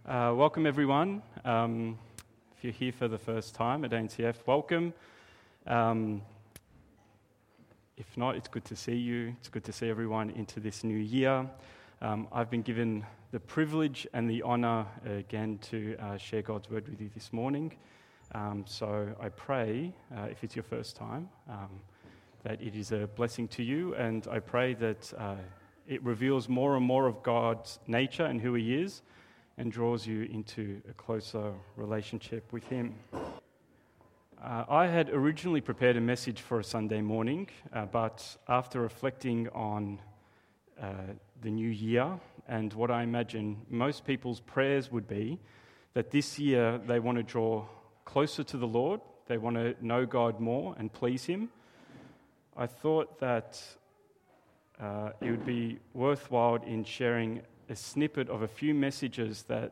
Welcome everyone. If you're here for the first time at ANCF, welcome. If not, it's good to see you. It's good to see everyone into this new year. I've been given the privilege and the honour again to share God's word with you this morning. So I pray, if it's your first time, that it is a blessing to you, and I pray that it reveals more and more of God's nature and who He is, and draws you into a closer relationship with Him. I had originally prepared a message for a Sunday morning, but after reflecting on the new year and what I imagine most people's prayers would be, that this year they want to draw closer to the Lord, they want to know God more and please Him, I thought that it would be worthwhile in sharing a snippet of a few messages that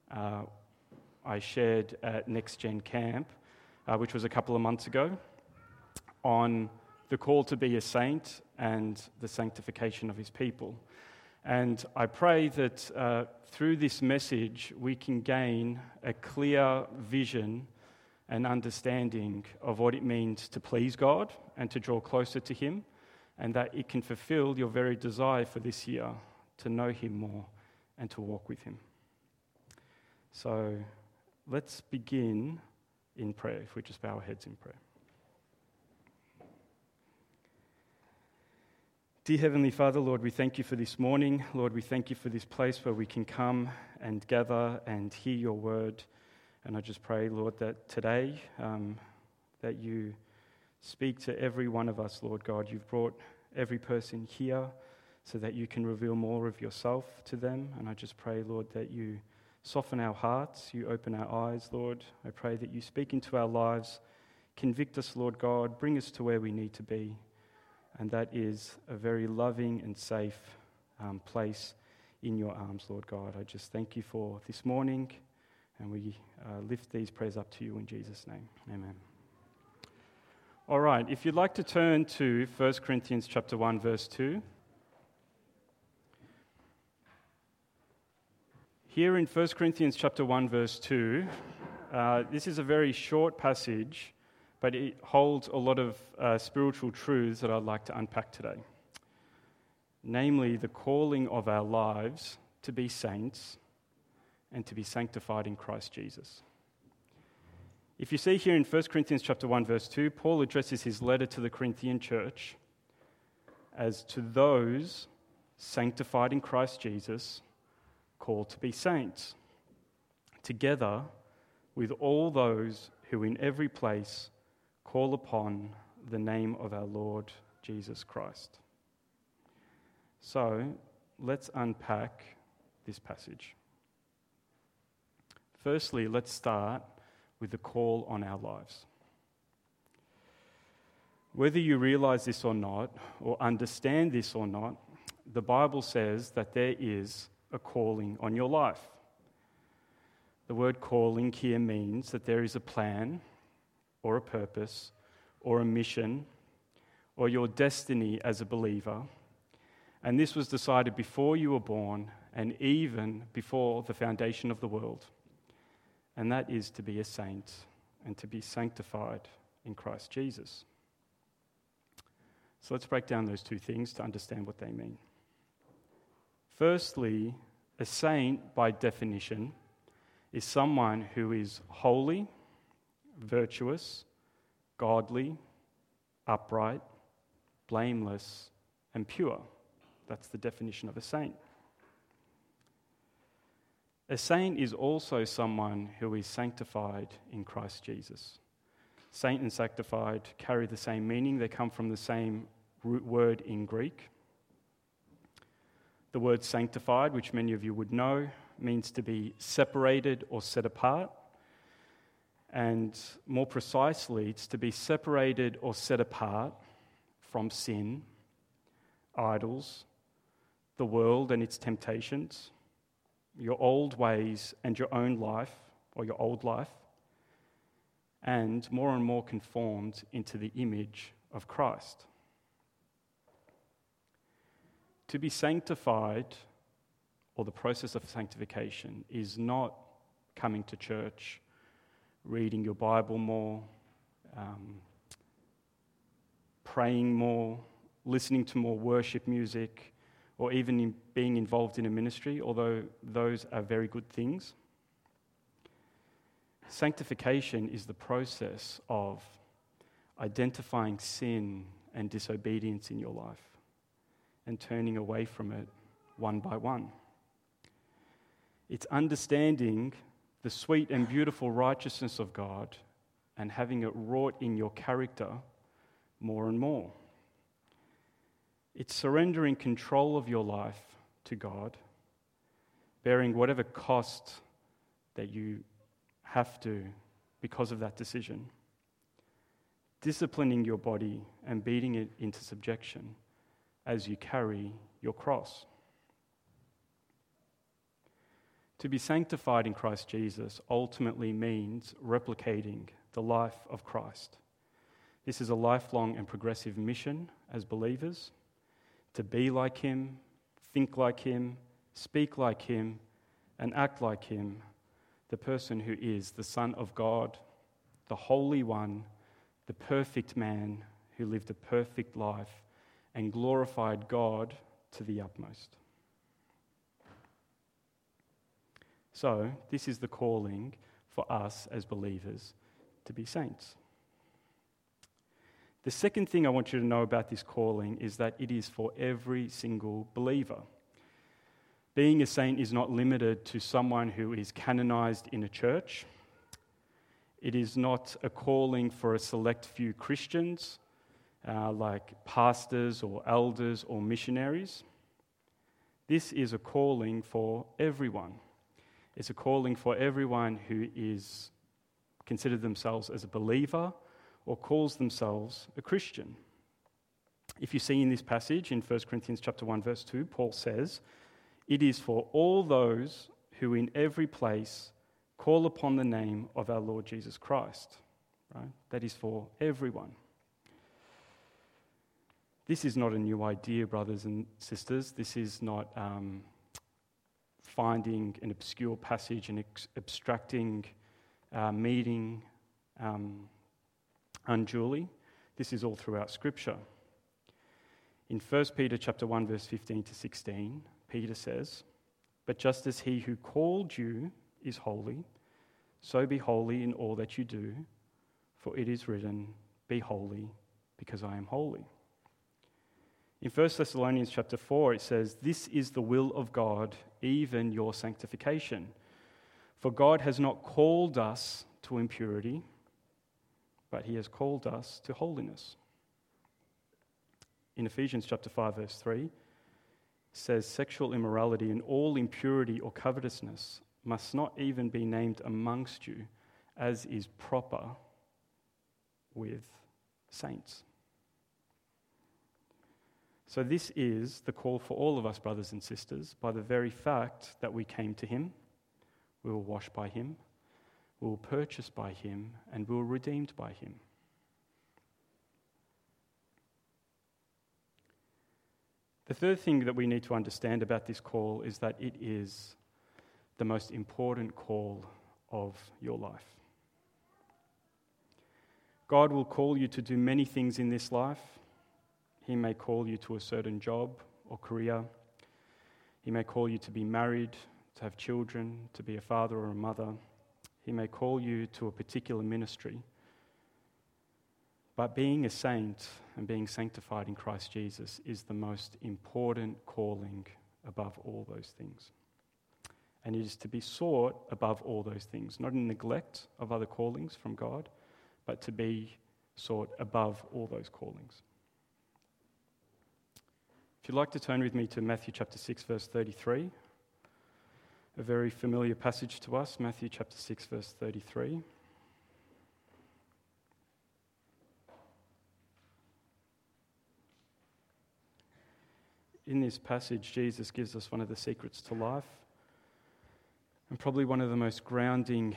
I shared at Next Gen Camp, which was a couple of months ago, on the call to be a saint and the sanctification of His people. And I pray that through this message we can gain a clear vision and understanding of what it means to please God and to draw closer to Him, and that it can fulfill your very desire for this year to know Him more and to walk with Him. So let's begin in prayer, if we just bow our heads in prayer. Dear Heavenly Father, Lord, we thank You for this morning. Lord, we thank You for this place where we can come and gather and hear Your word. And I just pray, Lord, that today that You speak to every one of us, Lord God. You've brought every person here so that You can reveal more of Yourself to them. And I just pray, Lord, that You soften our hearts, You open our eyes, Lord. I pray that You speak into our lives, convict us, Lord God, bring us to where we need to be. And that is a very loving and safe place in Your arms, Lord God. I just thank You for this morning, and we lift these prayers up to You in Jesus' name. Amen. All right, if you'd like to turn to 1 Corinthians chapter 1, verse 2. Here in 1 Corinthians chapter 1, verse 2, this is a very short passage, but it holds a lot of spiritual truths that I'd like to unpack today. Namely, the calling of our lives to be saints and to be sanctified in Christ Jesus. If you see here in 1 Corinthians chapter 1, verse 2, Paul addresses his letter to the Corinthian church as to those sanctified in Christ Jesus, called to be saints, together with all those who in every place call upon the name of our Lord Jesus Christ. So, let's unpack this passage. Firstly, let's start with the call on our lives. Whether you realize this or not, or understand this or not, the Bible says that there is a calling on your life. The word calling here means that there is a plan or a purpose or a mission or your destiny as a believer, and this was decided before you were born and even before the foundation of the world, and that is to be a saint and to be sanctified in Christ Jesus. So let's break down those two things to understand what they mean. Firstly, a saint, by definition, is someone who is holy, virtuous, godly, upright, blameless, and pure. That's the definition of a saint. A saint is also someone who is sanctified in Christ Jesus. Saint and sanctified carry the same meaning. They come from the same root word in Greek. The word sanctified, which many of you would know, means to be separated or set apart. And more precisely, it's to be separated or set apart from sin, idols, the world and its temptations, your old ways and your own life, or your old life, and more conformed into the image of Christ. To be sanctified or the process of sanctification is not coming to church, reading your Bible more, praying more, listening to more worship music, or even being involved in a ministry, although those are very good things. Sanctification is the process of identifying sin and disobedience in your life and turning away from it one by one. It's understanding the sweet and beautiful righteousness of God and having it wrought in your character more and more. It's surrendering control of your life to God, bearing whatever cost that you have to because of that decision, disciplining your body and beating it into subjection as you carry your cross. To be sanctified in Christ Jesus ultimately means replicating the life of Christ. This is a lifelong and progressive mission as believers, to be like Him, think like Him, speak like Him, and act like Him, the person who is the Son of God, the Holy One, the perfect man who lived a perfect life and glorified God to the utmost. So, this is the calling for us as believers to be saints. The second thing I want you to know about this calling is that it is for every single believer. Being a saint is not limited to someone who is canonized in a church. It is not a calling for a select few Christians, like pastors or elders or missionaries. This is a calling for everyone. It's a calling for everyone who is considered themselves as a believer or calls themselves a Christian. If you see in this passage in 1 Corinthians chapter 1, verse 2, Paul says, "It is for all those who in every place call upon the name of our Lord Jesus Christ." Right? That is for everyone. This is not a new idea, brothers and sisters. This is not finding an obscure passage and abstracting meaning unduly. This is all throughout Scripture. In 1 Peter chapter 1, verse 15 to 16, Peter says, "But just as he who called you is holy, so be holy in all that you do, for it is written, 'Be holy, because I am holy.'" In 1 Thessalonians chapter 4, it says, "This is the will of God, even your sanctification. For God has not called us to impurity, but He has called us to holiness." In Ephesians chapter 5, verse 3, it says, "Sexual immorality and all impurity or covetousness must not even be named amongst you, as is proper with saints." So this is the call for all of us, brothers and sisters. By the very fact that we came to Him, we were washed by Him, we were purchased by Him, and we were redeemed by Him. The third thing that we need to understand about this call is that it is the most important call of your life. God will call you to do many things in this life. He may call you to a certain job or career. He may call you to be married, to have children, to be a father or a mother. He may call you to a particular ministry. But being a saint and being sanctified in Christ Jesus is the most important calling above all those things. And it is to be sought above all those things, not in neglect of other callings from God, but to be sought above all those callings. If you'd like to turn with me to Matthew chapter 6, verse 33, a very familiar passage to us, Matthew chapter 6, verse 33. In this passage, Jesus gives us one of the secrets to life, and probably one of the most grounding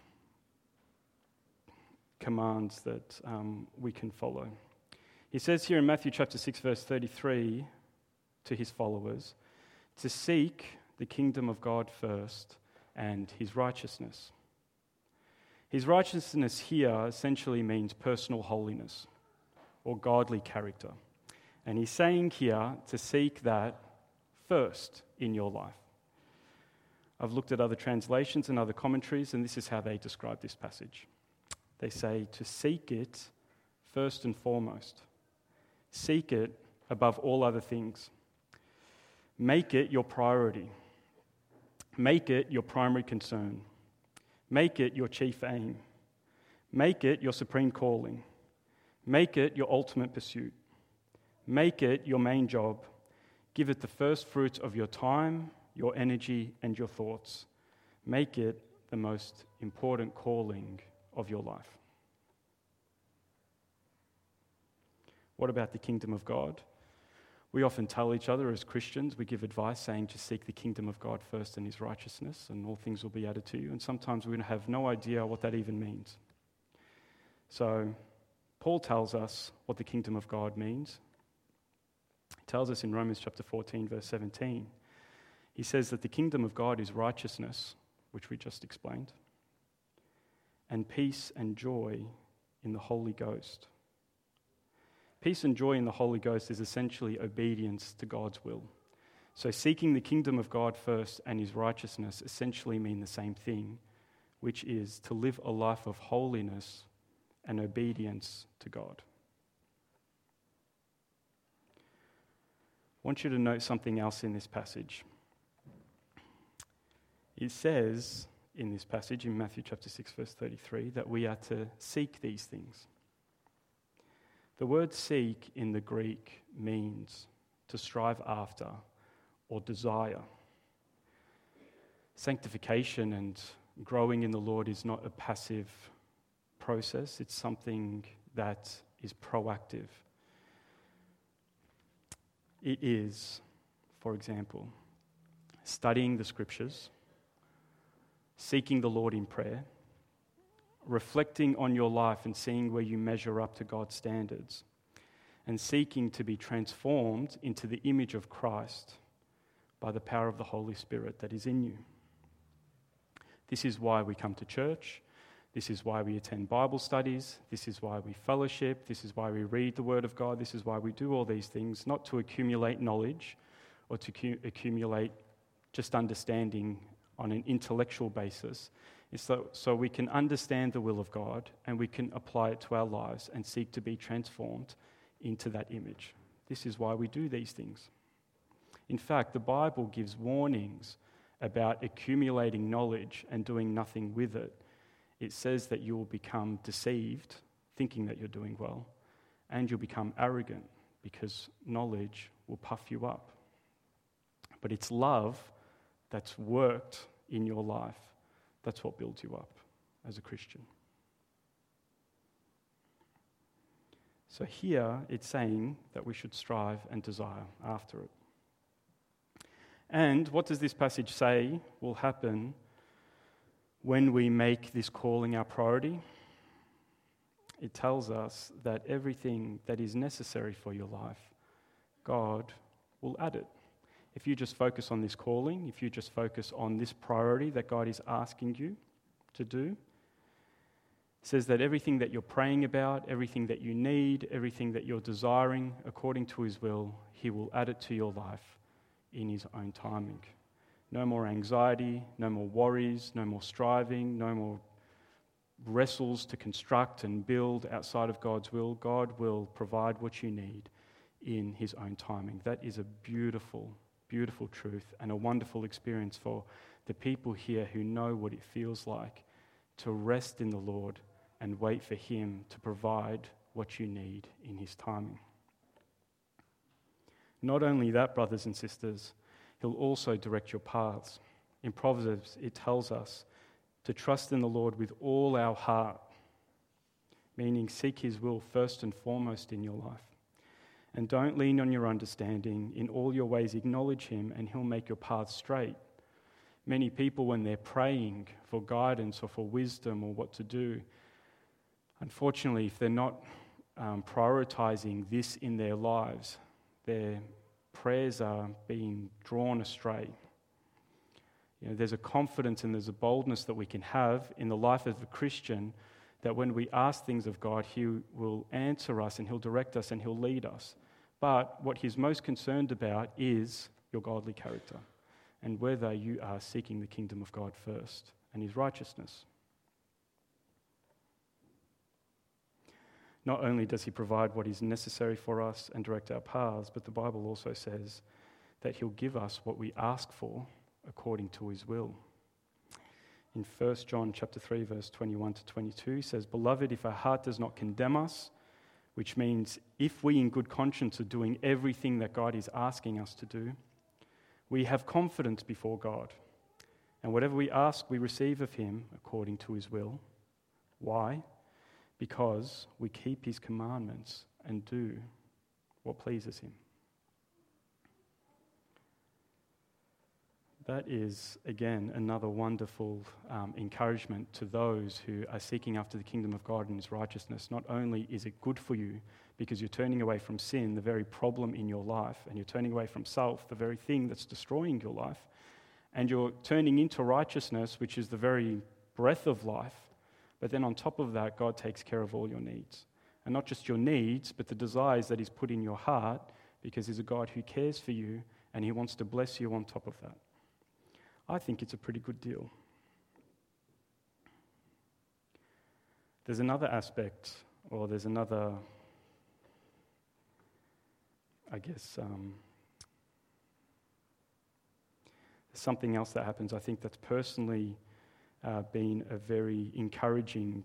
commands that we can follow. He says here in Matthew chapter 6, verse 33, to his followers, to seek the kingdom of God first and his righteousness. His righteousness here essentially means personal holiness or godly character. And he's saying here to seek that first in your life. I've looked at other translations and other commentaries, and this is how they describe this passage. They say to seek it first and foremost. Seek it above all other things. Make it your priority. Make it your primary concern. Make it your chief aim. Make it your supreme calling. Make it your ultimate pursuit. Make it your main job. Give it the first fruits of your time, your energy, and your thoughts. Make it the most important calling of your life. What about the kingdom of God? We often tell each other as Christians, we give advice saying to seek the kingdom of God first and his righteousness, and all things will be added to you. And sometimes we have no idea what that even means. So Paul tells us what the kingdom of God means. He tells us in Romans chapter 14, verse 17. He says that the kingdom of God is righteousness, which we just explained, and peace and joy in the Holy Ghost. Peace and joy in the Holy Ghost is essentially obedience to God's will. So seeking the kingdom of God first and his righteousness essentially mean the same thing, which is to live a life of holiness and obedience to God. I want you to note something else in this passage. It says in this passage, in Matthew chapter 6, verse 33, that we are to seek these things. The word seek in the Greek means to strive after or desire. Sanctification and growing in the Lord is not a passive process. It's something that is proactive. It is, for example, studying the scriptures, seeking the Lord in prayer, reflecting on your life and seeing where you measure up to God's standards, and seeking to be transformed into the image of Christ by the power of the Holy Spirit that is in you. This is why we come to church. This is why we attend Bible studies. This is why we fellowship. This is why we read the Word of God. This is why we do all these things, not to accumulate knowledge or to accumulate just understanding on an intellectual basis. It's so we can understand the will of God and we can apply it to our lives and seek to be transformed into that image. This is why we do these things. In fact, the Bible gives warnings about accumulating knowledge and doing nothing with it. It says that you will become deceived, thinking that you're doing well, and you'll become arrogant because knowledge will puff you up. But it's love that's worked in your life. That's what builds you up as a Christian. So here it's saying that we should strive and desire after it. And what does this passage say will happen when we make this calling our priority? It tells us that everything that is necessary for your life, God will add it. If you just focus on this calling, if you just focus on this priority that God is asking you to do, it says that everything that you're praying about, everything that you need, everything that you're desiring according to his will, he will add it to your life in his own timing. No more anxiety, no more worries, no more striving, no more wrestles to construct and build outside of God's will. God will provide what you need in his own timing. That is a beautiful, beautiful truth and a wonderful experience for the people here who know what it feels like to rest in the Lord and wait for him to provide what you need in his timing. Not only that, brothers and sisters, he'll also direct your paths. In Proverbs, it tells us to trust in the Lord with all our heart, meaning seek his will first and foremost in your life. And don't lean on your understanding. In all your ways, acknowledge him, and he'll make your path straight. Many people, when they're praying for guidance or for wisdom or what to do, unfortunately, if they're not prioritizing this in their lives, their prayers are being drawn astray. There's a confidence and there's a boldness that we can have in the life of a Christian that when we ask things of God, He will answer us and He'll direct us and He'll lead us. But what He's most concerned about is your godly character and whether you are seeking the kingdom of God first and His righteousness. Not only does He provide what is necessary for us and direct our paths, but the Bible also says that He'll give us what we ask for according to His will. In 1 John chapter 3, verse 21 to 22, he says, "Beloved, if our heart does not condemn us," which means if we in good conscience are doing everything that God is asking us to do, "we have confidence before God. And whatever we ask, we receive of Him according to His will." Why? Because we keep His commandments and do what pleases Him. That is, again, another wonderful encouragement to those who are seeking after the kingdom of God and His righteousness. Not only is it good for you because you're turning away from sin, the very problem in your life, and you're turning away from self, the very thing that's destroying your life, and you're turning into righteousness, which is the very breath of life, but then on top of that, God takes care of all your needs. And not just your needs, but the desires that He's put in your heart, because He's a God who cares for you and He wants to bless you on top of that. I think it's a pretty good deal. There's another aspect, or there's another, there's something else that happens, I think, that's personally been a very encouraging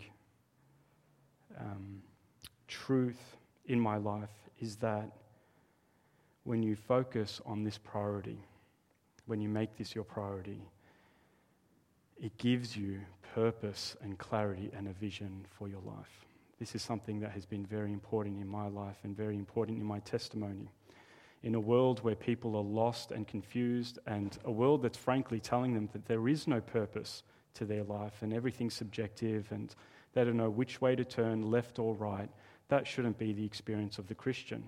truth in my life, is that when you focus on this priority, when you make this your priority, it gives you purpose and clarity and a vision for your life. This is something that has been very important in my life and very important in my testimony. In a world where people are lost and confused, and a world that's frankly telling them that there is no purpose to their life and everything's subjective and they don't know which way to turn, left or right, that shouldn't be the experience of the Christian.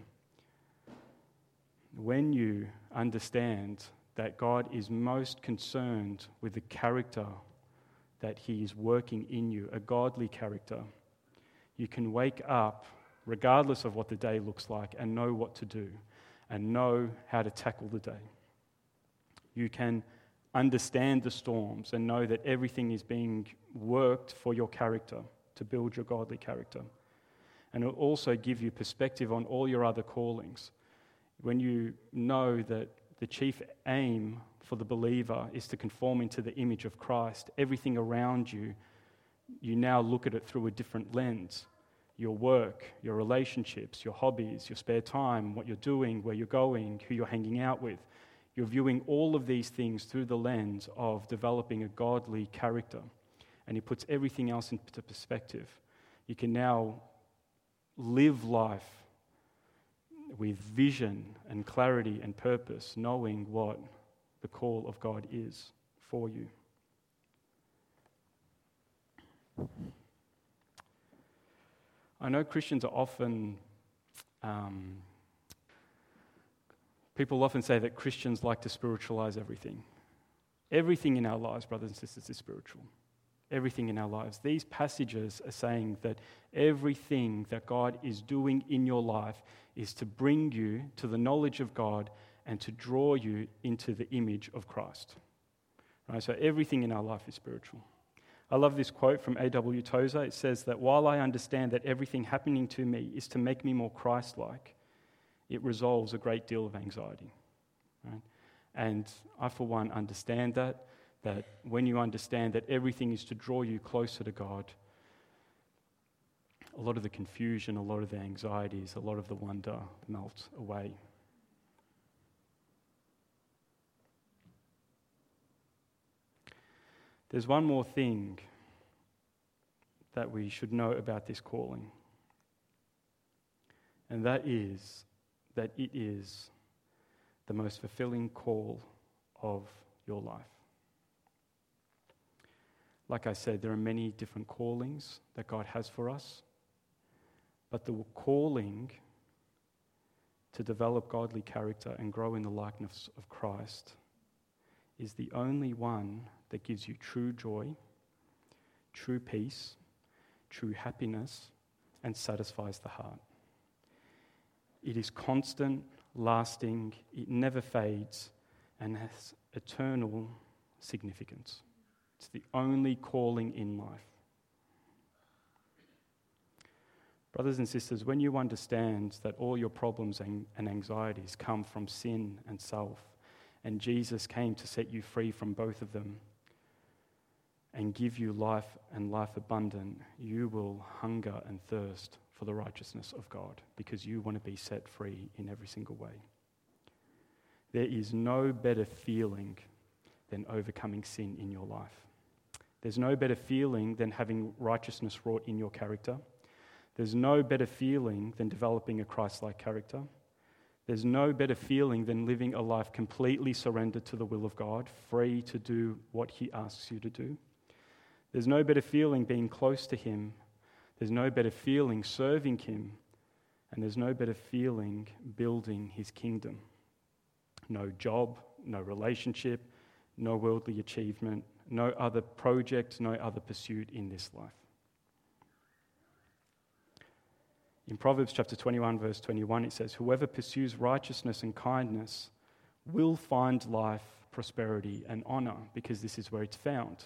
When you understand that God is most concerned with the character that He is working in you, a godly character, you can wake up regardless of what the day looks like and know what to do and know how to tackle the day. You can understand the storms and know that everything is being worked for your character, to build your godly character. And it will also give you perspective on all your other callings. When you know that the chief aim for the believer is to conform into the image of Christ, everything around you, you now look at it through a different lens. Your work, your relationships, your hobbies, your spare time, what you're doing, where you're going, who you're hanging out with. You're viewing all of these things through the lens of developing a godly character. And He puts everything else into perspective. You can now live life with vision and clarity and purpose, knowing what the call of God is for you. I know Christians are often, people often say that Christians like to spiritualize everything. Everything in our lives, brothers and sisters, is spiritual. Everything in our lives. These passages are saying that everything that God is doing in your life is to bring you to the knowledge of God and to draw you into the image of Christ. Right? So everything in our life is spiritual. I love this quote from A.W. Tozer. It says that while I understand that everything happening to me is to make me more Christ-like, it resolves a great deal of anxiety. Right? And I, for one, understand that when you understand that everything is to draw you closer to God, a lot of the confusion, a lot of the anxieties, a lot of the wonder melt away. There's one more thing that we should know about this calling, and that is that it is the most fulfilling call of your life. Like I said, there are many different callings that God has for us, but the calling to develop godly character and grow in the likeness of Christ is the only one that gives you true joy, true peace, true happiness, and satisfies the heart. It is constant, lasting, it never fades, and has eternal significance. It's the only calling in life. Brothers and sisters, when you understand that all your problems and anxieties come from sin and self, and Jesus came to set you free from both of them and give you life and life abundant, you will hunger and thirst for the righteousness of God because you want to be set free in every single way. There is no better feeling than overcoming sin in your life. There's no better feeling than having righteousness wrought in your character. There's no better feeling than developing a Christ-like character. There's no better feeling than living a life completely surrendered to the will of God, free to do what He asks you to do. There's no better feeling being close to Him. There's no better feeling serving Him. And there's no better feeling building His kingdom. No job, no relationship, no worldly achievement, no other project, no other pursuit in this life. In Proverbs chapter 21, verse 21, it says, "Whoever pursues righteousness and kindness will find life, prosperity, and honor," because this is where it's found.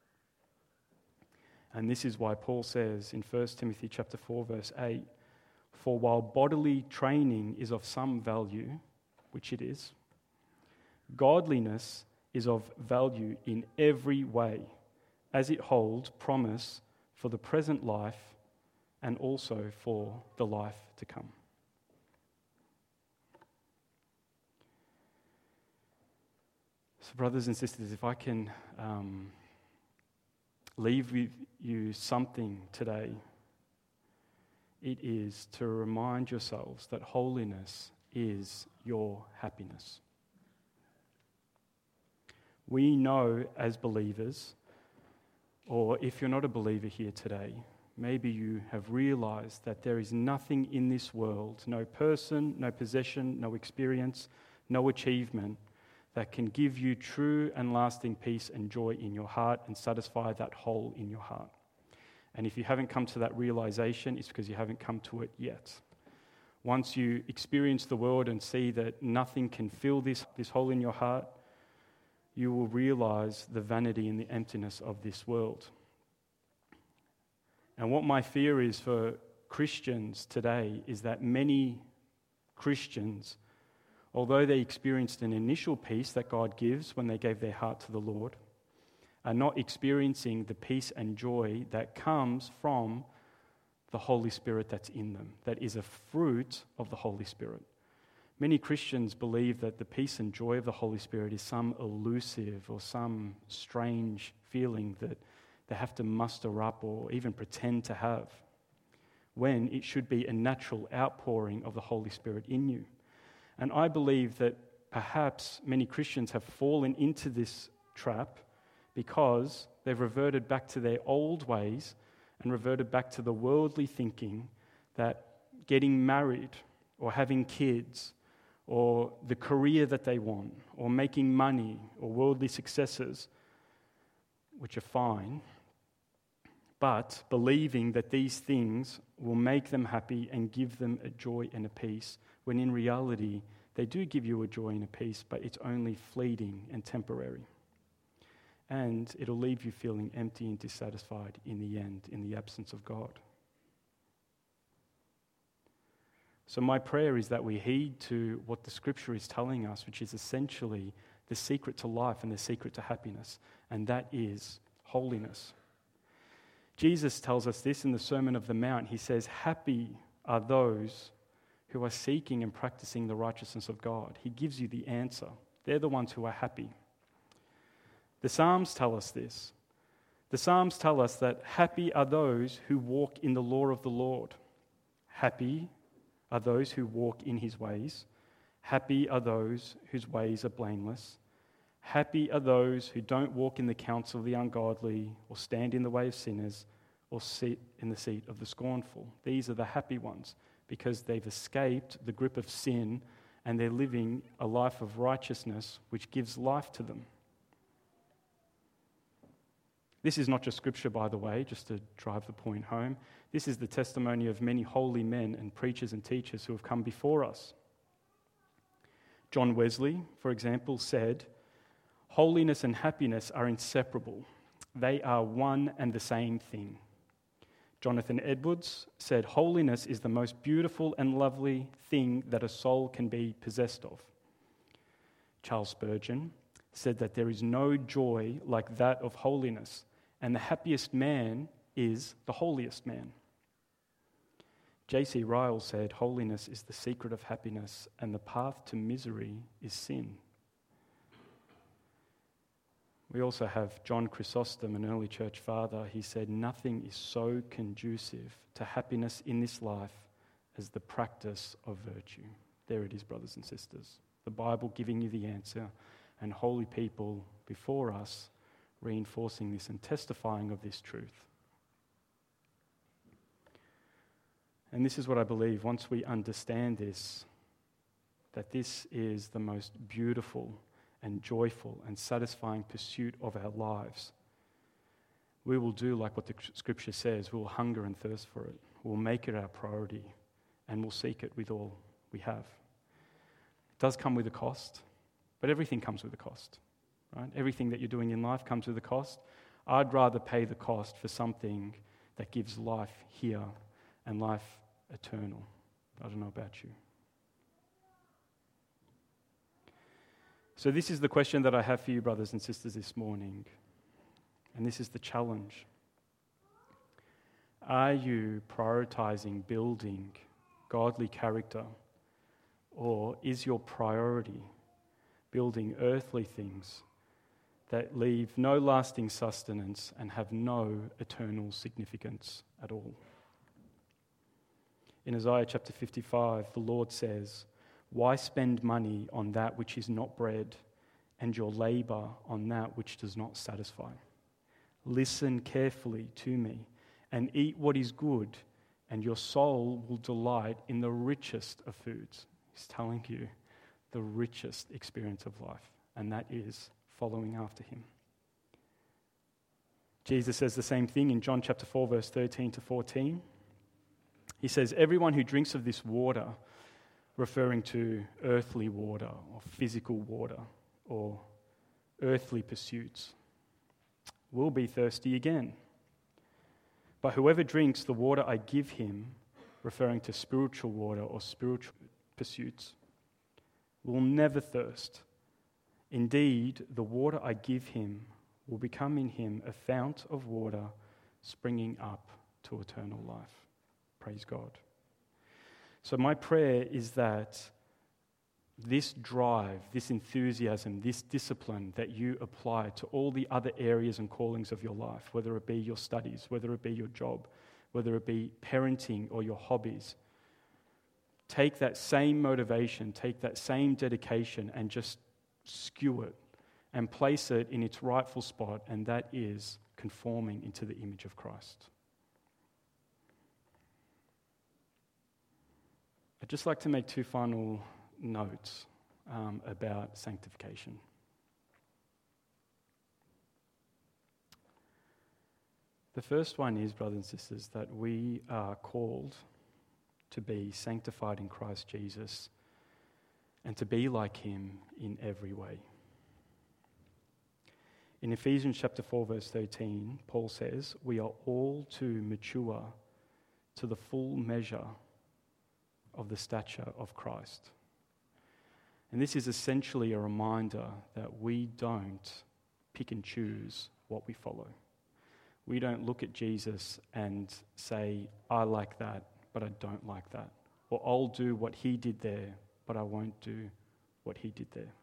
And this is why Paul says in 1 Timothy chapter 4, verse 8, "For while bodily training is of some value," which it is, "godliness is of value in every way, as it holds promise for the present life and also for the life to come." So brothers and sisters, if I can leave with you something today, it is to remind yourselves that holiness is your happiness. We know as believers, or if you're not a believer here today, maybe you have realized that there is nothing in this world, no person, no possession, no experience, no achievement that can give you true and lasting peace and joy in your heart and satisfy that hole in your heart. And if you haven't come to that realization, it's because you haven't come to it yet. Once you experience the world and see that nothing can fill this hole in your heart, you will realize the vanity and the emptiness of this world. And what my fear is for Christians today is that many Christians, although they experienced an initial peace that God gives when they gave their heart to the Lord, are not experiencing the peace and joy that comes from the Holy Spirit that's in them, that is a fruit of the Holy Spirit. Many Christians believe that the peace and joy of the Holy Spirit is some elusive or some strange feeling that they have to muster up or even pretend to have, when it should be a natural outpouring of the Holy Spirit in you. And I believe that perhaps many Christians have fallen into this trap because they've reverted back to their old ways and reverted back to the worldly thinking that getting married or having kids or the career that they want or making money or worldly successes, which are fine, but believing that these things will make them happy and give them a joy and a peace, when in reality they do give you a joy and a peace, but it's only fleeting and temporary. And it'll leave you feeling empty and dissatisfied in the end, in the absence of God. So my prayer is that we heed to what the Scripture is telling us, which is essentially the secret to life and the secret to happiness, and that is holiness. Jesus tells us this in the Sermon on the Mount. He says, "Happy are those who are seeking and practicing the righteousness of God." He gives you the answer. They're the ones who are happy. The Psalms tell us this. The Psalms tell us that happy are those who walk in the law of the Lord. Happy are those who walk in His ways. Happy are those whose ways are blameless. Happy are those who don't walk in the counsel of the ungodly, or stand in the way of sinners, or sit in the seat of the scornful. These are the happy ones, because they've escaped the grip of sin and they're living a life of righteousness which gives life to them. This is not just scripture, by the way, just to drive the point home. This is the testimony of many holy men and preachers and teachers who have come before us. John Wesley, for example, said, "Holiness and happiness are inseparable. They are one and the same thing." Jonathan Edwards said, "Holiness is the most beautiful and lovely thing that a soul can be possessed of." Charles Spurgeon said that there is no joy like that of holiness, and the happiest man is the holiest man. J.C. Ryle said, "Holiness is the secret of happiness, and the path to misery is sin." We also have John Chrysostom, an early church father. He said, "Nothing is so conducive to happiness in this life as the practice of virtue." There it is, brothers and sisters. The Bible giving you the answer, and holy people before us reinforcing this and testifying of this truth. And this is what I believe, once we understand this, that this is the most beautiful and joyful and satisfying pursuit of our lives. We will do like what the scripture says. We will hunger and thirst for it. We'll make it our priority, and we'll seek it with all we have. It does come with a cost, but everything comes with a cost. Right? Everything that you're doing in life comes with a cost. I'd rather pay the cost for something that gives life here and life eternal. I don't know about you. So this is the question that I have for you, brothers and sisters, this morning. And this is the challenge. Are you prioritizing building godly character, or is your priority building earthly things that leave no lasting sustenance and have no eternal significance at all? In Isaiah chapter 55, the Lord says, "Why spend money on that which is not bread, and your labor on that which does not satisfy? Listen carefully to me, and eat what is good, and your soul will delight in the richest of foods." He's telling you the richest experience of life, and that is following after him. Jesus says the same thing in John chapter 4, verse 13 to 14. He says, "Everyone who drinks of this water," referring to earthly water or physical water or earthly pursuits, "will be thirsty again. But whoever drinks the water I give him," referring to spiritual water or spiritual pursuits, "will never thirst. Indeed, the water I give him will become in him a fount of water springing up to eternal life." Praise God. So my prayer is that this drive, this enthusiasm, this discipline that you apply to all the other areas and callings of your life, whether it be your studies, whether it be your job, whether it be parenting or your hobbies, take that same motivation, take that same dedication and just skew it and place it in its rightful spot, and that is conforming into the image of Christ. I'd just like to make two final notes about sanctification. The first one is, brothers and sisters, that we are called to be sanctified in Christ Jesus and to be like him in every way. In Ephesians chapter 4, verse 13, Paul says, "We are all to mature to the full measure of the stature of Christ." And this is essentially a reminder that we don't pick and choose what we follow. We don't look at Jesus and say, "I like that, but I don't like that." Or, "I'll do what he did there, but I won't do what he did there."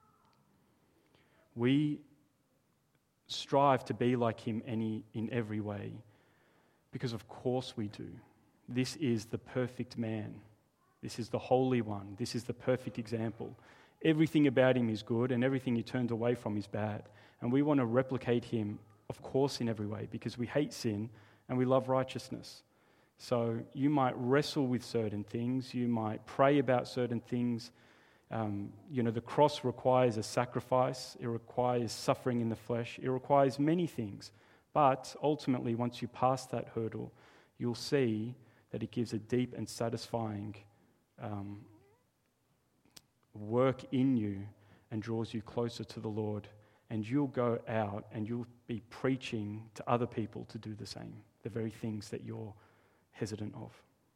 We strive to be like him in every way, because of course we do. This is the perfect man. This is the Holy One. This is the perfect example. Everything about him is good, and everything he turned away from is bad. And we want to replicate him, of course, in every way, because we hate sin and we love righteousness. So you might wrestle with certain things. You might pray about certain things. The cross requires a sacrifice. It requires suffering in the flesh. It requires many things. But ultimately, once you pass that hurdle, you'll see that it gives a deep and satisfying work in you and draws you closer to the Lord. And you'll go out and you'll be preaching to other people to do the same, the very things that you're hesitant of.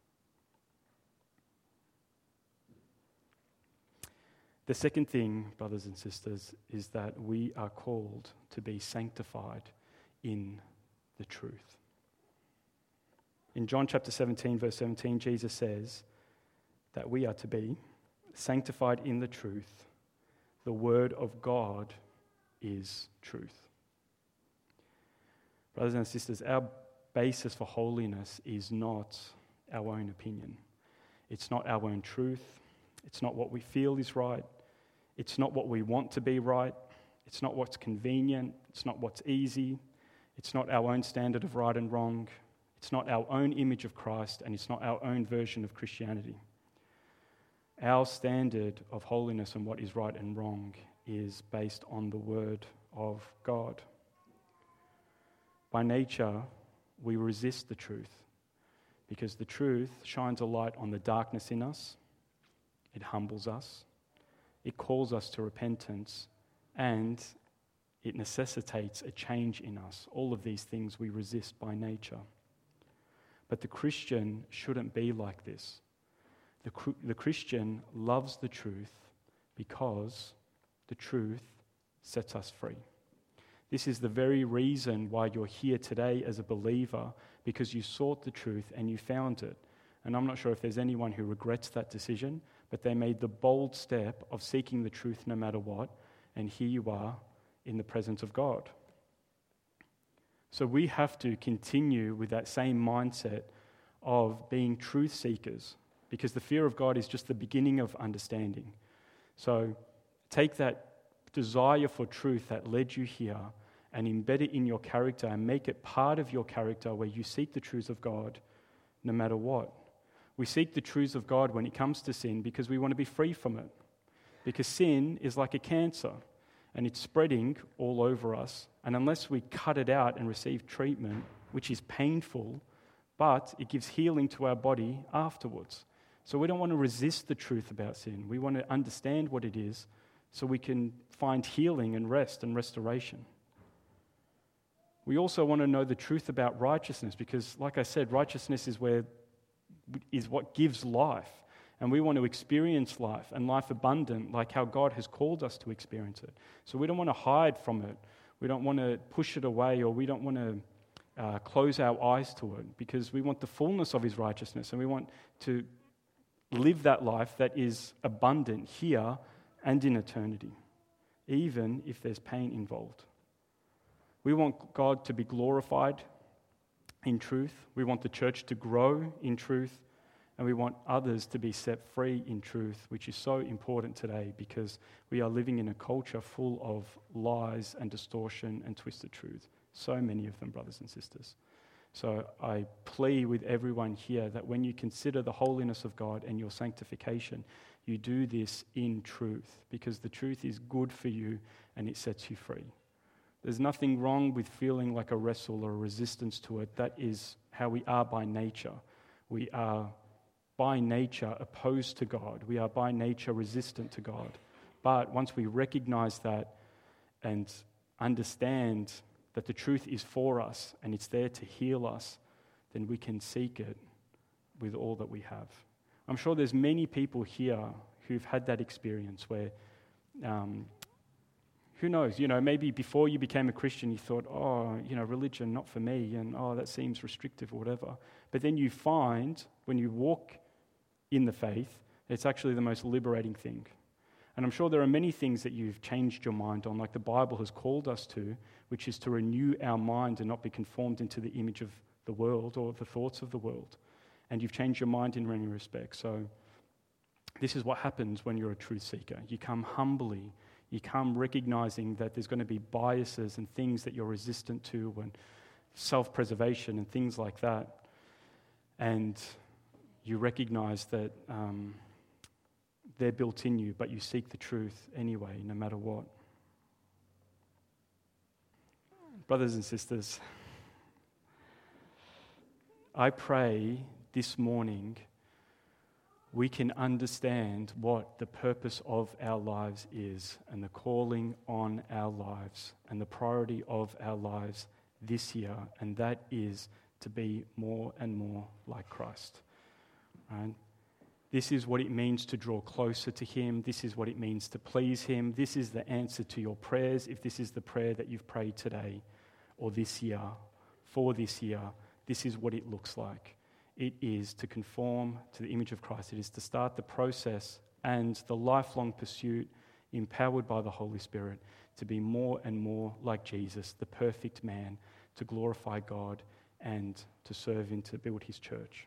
The second thing, brothers and sisters, is that we are called to be sanctified in the truth. In John chapter 17, verse 17, Jesus says that we are to be sanctified in the truth. The word of God is truth. Brothers and sisters, our basis for holiness is not our own opinion. It's not our own truth. It's not what we feel is right. It's not what we want to be right. It's not what's convenient. It's not what's easy. It's not our own standard of right and wrong. It's not our own image of Christ, and it's not our own version of Christianity. Our standard of holiness and what is right and wrong is based on the Word of God. By nature, we resist the truth because the truth shines a light on the darkness in us. It humbles us. It calls us to repentance, and it necessitates a change in us. All of these things we resist by nature. But the Christian shouldn't be like this. The Christian loves the truth because the truth sets us free. This is the very reason why you're here today as a believer, because you sought the truth and you found it. And I'm not sure if there's anyone who regrets that decision, but they made the bold step of seeking the truth no matter what, and here you are in the presence of God. So we have to continue with that same mindset of being truth seekers, because the fear of God is just the beginning of understanding. So take that desire for truth that led you here and embed it in your character and make it part of your character where you seek the truths of God no matter what. We seek the truths of God when it comes to sin because we want to be free from it. Because sin is like a cancer and it's spreading all over us. And unless we cut it out and receive treatment, which is painful, but it gives healing to our body afterwards. So we don't want to resist the truth about sin. We want to understand what it is so we can find healing and rest and restoration. We also want to know the truth about righteousness because, like I said, righteousness is what gives life. And we want to experience life and life abundant like how God has called us to experience it. So we don't want to hide from it. We don't want to push it away, or we don't want to close our eyes to it, because we want the fullness of His righteousness and we want to live that life that is abundant here and in eternity, even if there's pain involved. We want God to be glorified in truth. We want the church to grow in truth. And we want others to be set free in truth, which is so important today because we are living in a culture full of lies and distortion and twisted truth. So many of them, brothers and sisters. So I plead with everyone here that when you consider the holiness of God and your sanctification, you do this in truth, because the truth is good for you and it sets you free. There's nothing wrong with feeling like a wrestle or a resistance to it. That is how we are by nature. We are by nature opposed to God. We are by nature resistant to God. But once we recognize that and understand that the truth is for us and it's there to heal us, then we can seek it with all that we have. I'm sure there's many people here who've had that experience where, who knows, maybe before you became a Christian you thought, religion, not for me, and that seems restrictive or whatever. But then you find, when you walk in the faith, it's actually the most liberating thing. And I'm sure there are many things that you've changed your mind on, like the Bible has called us to, which is to renew our mind and not be conformed into the image of the world or the thoughts of the world. And you've changed your mind in many respects. So this is what happens when you're a truth seeker. You come humbly. You come recognizing that there's going to be biases and things that you're resistant to, and self-preservation and things like that. And you recognize that they're built in you, but you seek the truth anyway, no matter what. Brothers and sisters, I pray this morning we can understand what the purpose of our lives is and the calling on our lives and the priority of our lives this year, and that is to be more and more like Christ. Right? This is what it means to draw closer to Him. This is what it means to please Him. This is the answer to your prayers, if this is the prayer that you've prayed today or this year, for this year. This is what it looks like. It is to conform to the image of Christ. It is to start the process and the lifelong pursuit, empowered by the Holy Spirit, to be more and more like Jesus, the perfect man, to glorify God and to serve and to build His church.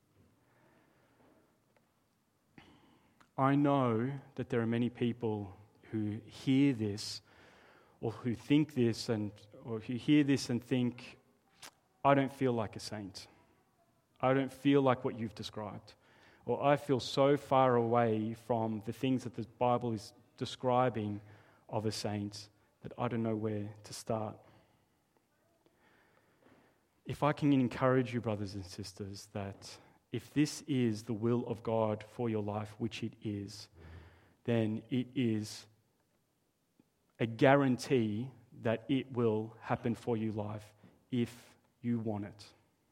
I know that there are many people who hear this or who think this or who hear this and think, I don't feel like a saint. I don't feel like what you've described. Or I feel so far away from the things that the Bible is describing of a saint that I don't know where to start. If I can encourage you, brothers and sisters, that if this is the will of God for your life, which it is, then it is a guarantee that it will happen for you life if you want it.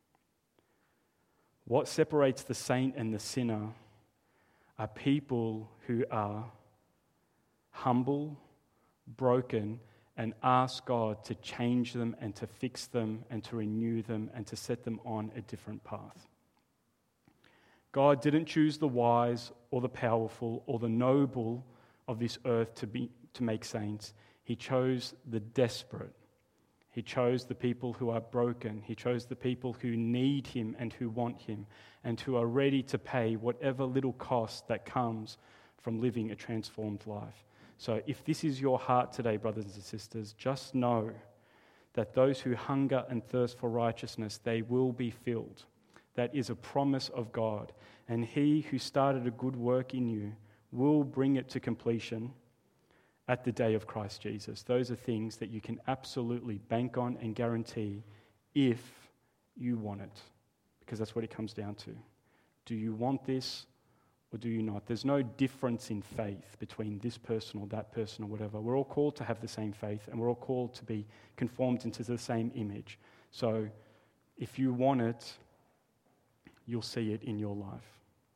What separates the saint and the sinner are people who are humble, broken, and ask God to change them and to fix them and to renew them and to set them on a different path. God didn't choose the wise or the powerful or the noble of this earth to make saints. He chose the desperate. He chose the people who are broken. He chose the people who need Him and who want Him and who are ready to pay whatever little cost that comes from living a transformed life. So if this is your heart today, brothers and sisters, just know that those who hunger and thirst for righteousness, they will be filled. That is a promise of God. And He who started a good work in you will bring it to completion at the day of Christ Jesus. Those are things that you can absolutely bank on and guarantee if you want it, because that's what it comes down to. Do you want this or do you not? There's no difference in faith between this person or that person or whatever. We're all called to have the same faith and we're all called to be conformed into the same image. So if you want it, you'll see it in your life.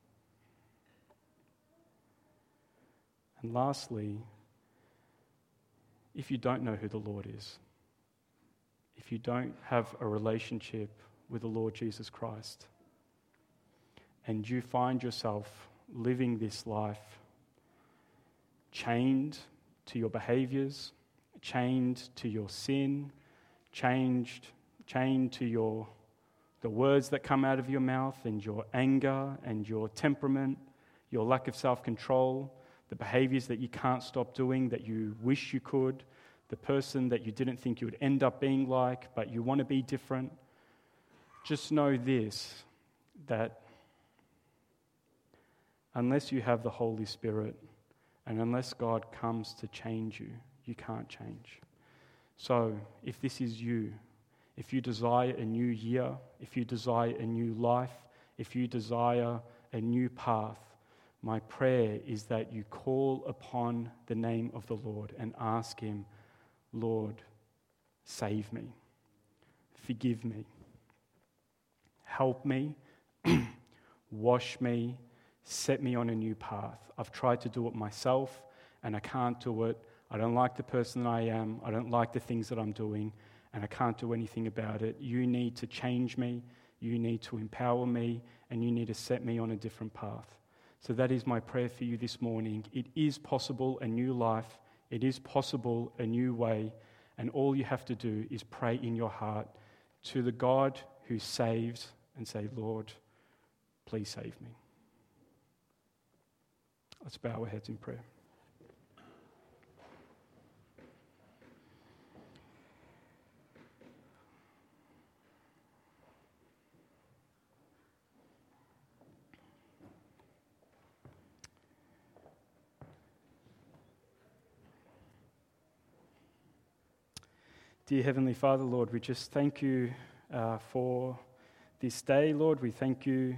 And lastly, if you don't know who the Lord is, if you don't have a relationship with the Lord Jesus Christ, and you find yourself living this life chained to your behaviors, chained to your sin, chained to the words that come out of your mouth and your anger and your temperament, your lack of self-control, the behaviors that you can't stop doing, that you wish you could, the person that you didn't think you would end up being like, but you want to be different, just know this, that unless you have the Holy Spirit and unless God comes to change you, you can't change. So if this is you, if you desire a new year, if you desire a new life, if you desire a new path, my prayer is that you call upon the name of the Lord and ask Him, Lord, save me, forgive me, help me, wash me, set me on a new path. I've tried to do it myself and I can't do it. I don't like the person that I am. I don't like the things that I'm doing and I can't do anything about it. You need to change me. You need to empower me and you need to set me on a different path. So that is my prayer for you this morning. It is possible a new life. It is possible a new way. And all you have to do is pray in your heart to the God who saves and say, Lord, please save me. Let's bow our heads in prayer. Dear Heavenly Father, Lord, we just thank you for this day, Lord. We thank you,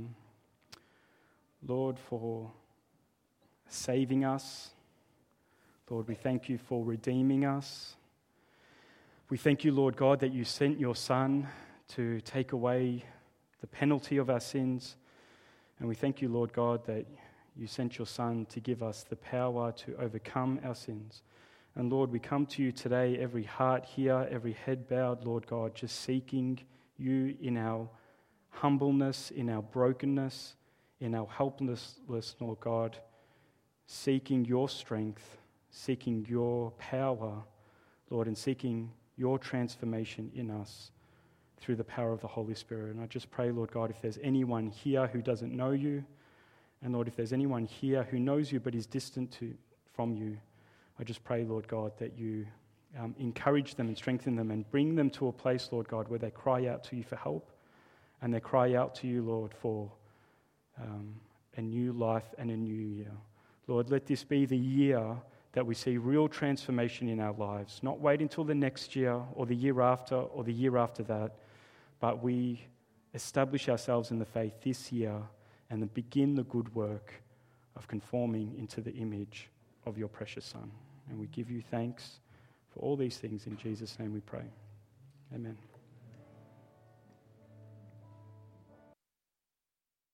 Lord, for saving us. Lord, we thank you for redeeming us. We thank you, Lord God, that you sent your Son to take away the penalty of our sins. And we thank you, Lord God, that you sent your Son to give us the power to overcome our sins. And Lord, we come to you today, every heart here, every head bowed, Lord God, just seeking you in our humbleness, in our brokenness, in our helplessness, Lord God, seeking your strength, seeking your power, Lord, and seeking your transformation in us through the power of the Holy Spirit. And I just pray, Lord God, if there's anyone here who doesn't know you, and Lord, if there's anyone here who knows you but is distant from you, I just pray, Lord God, that you encourage them and strengthen them and bring them to a place, Lord God, where they cry out to you for help and they cry out to you, Lord, for a new life and a new year. Lord, let this be the year that we see real transformation in our lives. Not wait until the next year or the year after or the year after that, but we establish ourselves in the faith this year and then begin the good work of conforming into the image of your precious Son. And we give you thanks for all these things. In Jesus' name we pray. Amen.